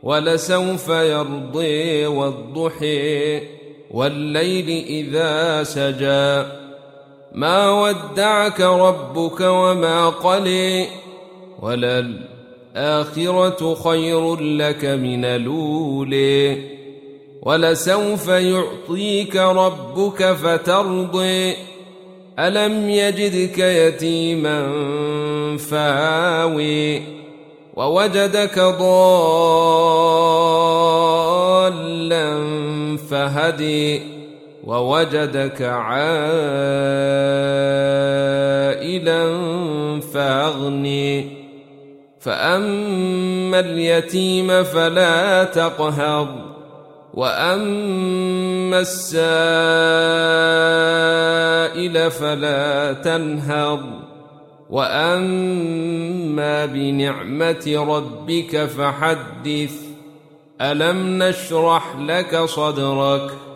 ولسوف يرضي والضحى والليل إذا سجى ما ودعك ربك وما قلى وللآخرة خير لك من الأولى ولسوف يعطيك ربك فترضى ألم يجدك يتيما فآوى ووجدك ضالا فهدي ووجدك عائلا فأغني فأما اليتيم فلا تقهر وأما السائل فلا تنهر وأما بنعمة ربك فحدث ألم نشرح لك صدرك